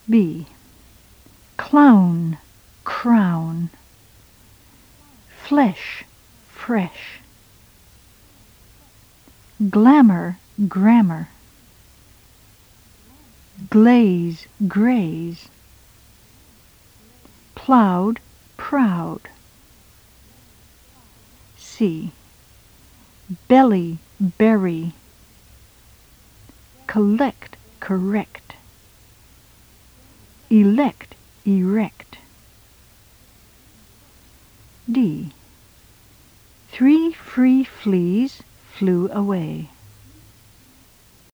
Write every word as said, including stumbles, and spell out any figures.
B. Clown, crown. Flesh, fresh. Glamour, grammar. Glaze, graze. Plowed, proud. C. Belly, berry. Collect, correct. Elect, erect. D. Three free fleas flew away.